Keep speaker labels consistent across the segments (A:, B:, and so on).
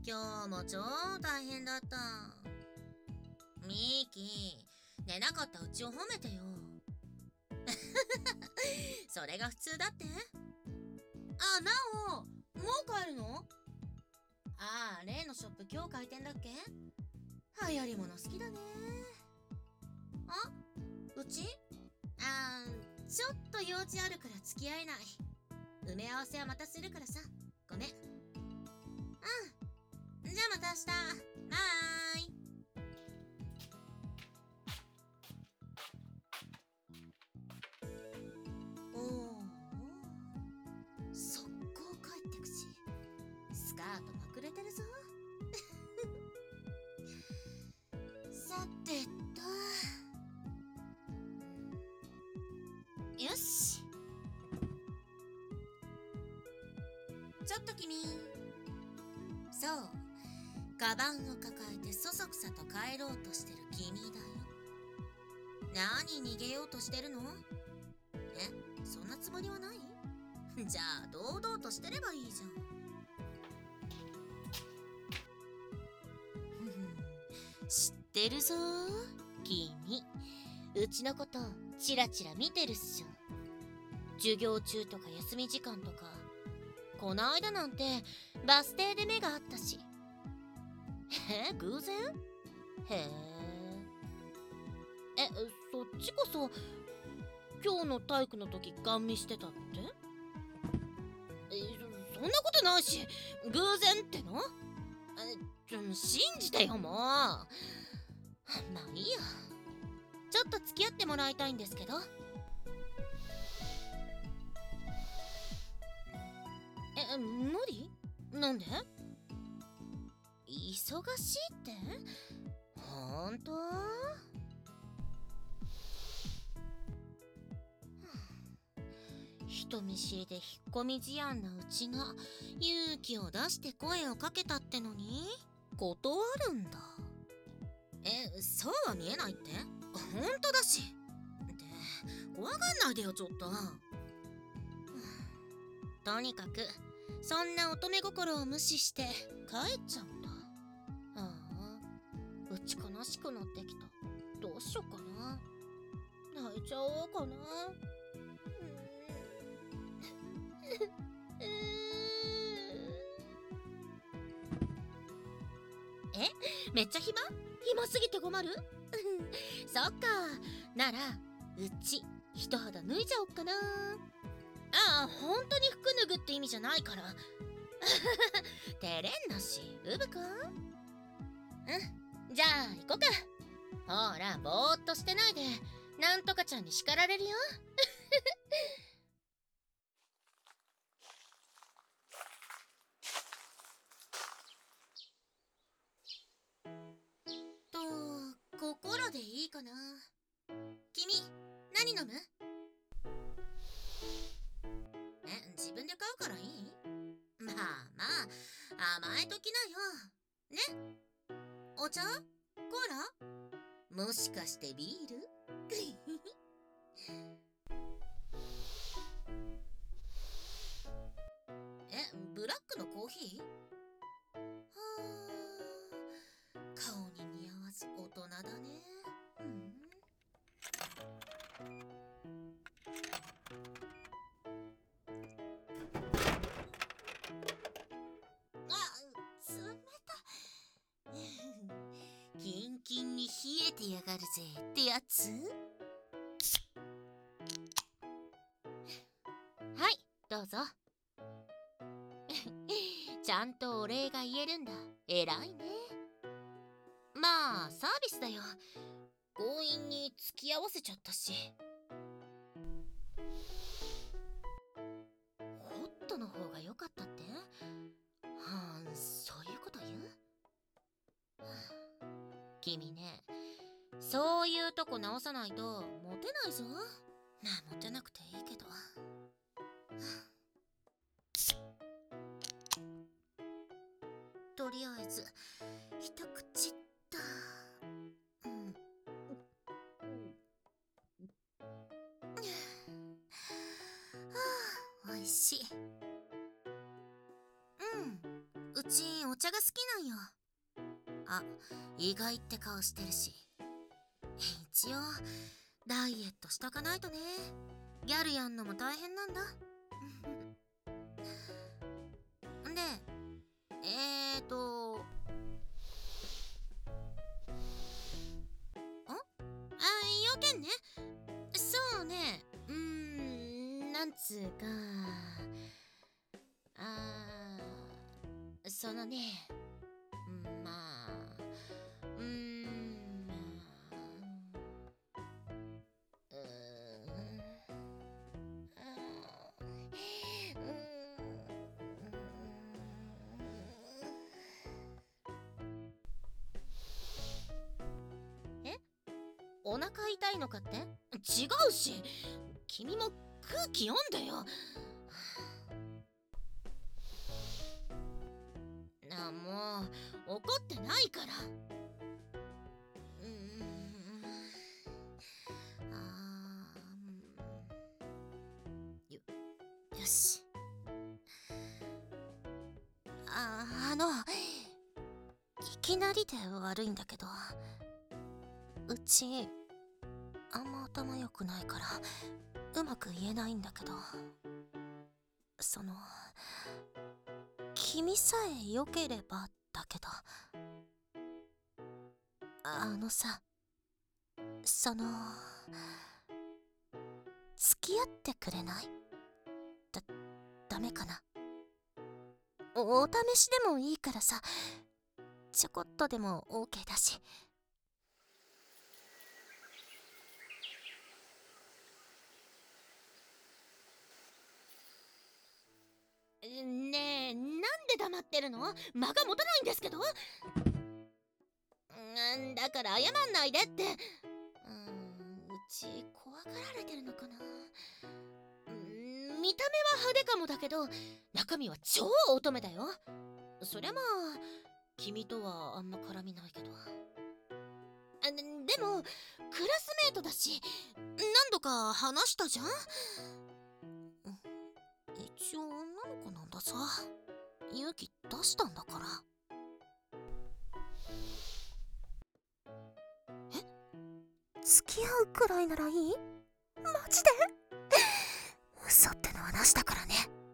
A: 今日も超大変だった。ミキ、寝なかったうちを褒めてよ。それが普通だって。あ、なお、もう帰るの？ああ、例のショップ今日開店だっけ？流行り物好きだね。あ、うち？ちょっと用事あるから付き合えない。埋め合わせはまたするからさ。ごめん。じゃあまた明日。バーイ。おお、速攻帰ってくし、スカートまくれてるぞ。さてと、よし。ちょっと君。そう、カバンを抱えてそそくさと帰ろうとしてる君だよ。何逃げようとしてるの？そんなつもりはない？じゃあ堂々としてればいいじゃん。知ってるぞ君。うちのことチラチラ見てるっしょ。授業中とか休み時間とか。こないだなんてバス停で目があったし。偶然？へえ。そっちこそ今日の体育の時ガン見してたって？そんなことないし、偶然っての？信じてよもう。まあいいや。ちょっと付き合ってもらいたいんですけど。無理？なんで？忙しいって？ほんと？人見知りで引っ込み思案なうちが勇気を出して声をかけたってのに断るんだ。そうは見えないって？ほんとだし。って怖がんないでよちょっと。とにかくそんな乙女心を無視して帰っちゃうんだ。ああ、うち悲しくなってきた。どうしよっかな。泣いちゃおうかな。めっちゃ暇すぎて困る？そっか。ならうち一肌脱いじゃおっかな。本当に服脱ぐって意味じゃないから。照れんなし、うぶか？じゃあ行こうか。ほらぼーっとしてないで、なんとかちゃんに叱られるよ。心でいいかな。君何飲む？自分で買うからいい？まあ甘えときなよ。ね？お茶？コーラ？もしかしてビール？ブラックのコーヒー？はあ、顔に似合わず大人だね。冷た。キンキンに冷えてやがるぜってやつ？はい、どうぞ。ちゃんとお礼が言えるんだ。偉いね。まあサービスだよ。強引に付き合わせちゃったし。ホットの方が良かったって？そういうこと言う？君ね、そういうとこ直さないとモテないぞ。まあモテなくていいけど。とりあえず一口っと。おいしい。うちお茶が好きなんよ。あ、意外って顔してるし。一応ダイエットしとかないとね。ギャルやんのも大変なんだ。で、要件ね。そうね。なんつうか。そのね。まあ。うーん。まあ。うーん。え、お腹痛いのかって？違うし、君も空気読んでよ。もう怒ってないから。よし。いきなりで悪いんだけど、うちあんま頭良くないからうまく言えないんだけど、君さえ良ければだけど、さ、付き合ってくれない？ダメかな？お試しでもいいからさ、ちょこっとでも OK だし。ねえ、なんで黙ってるの？間が持たないんですけど。だから謝んないでって。うち怖がられてるのかな。見た目は派手かもだけど、中身は超乙女だよ。そりゃまあ君とはあんま絡みないけど。でもクラスメートだし、何度か話したじゃん。一応女の子なんださ。勇気出したんだから。付き合うくらいならいい？マジで？嘘ってのはなしだからね。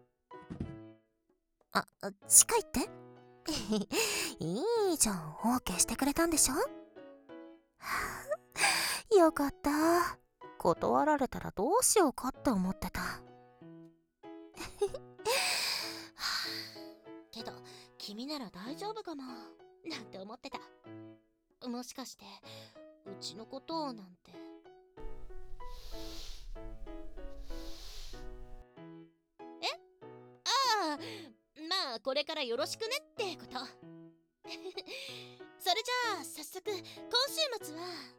A: 近いって？いいじゃん、OK してくれたんでしょ？よかった。断られたらどうしようかって思ってた。けど君なら大丈夫かもなんて思ってた。もしかしてうちのことをなんて。まあこれからよろしくねってこと。それじゃあ早速今週末は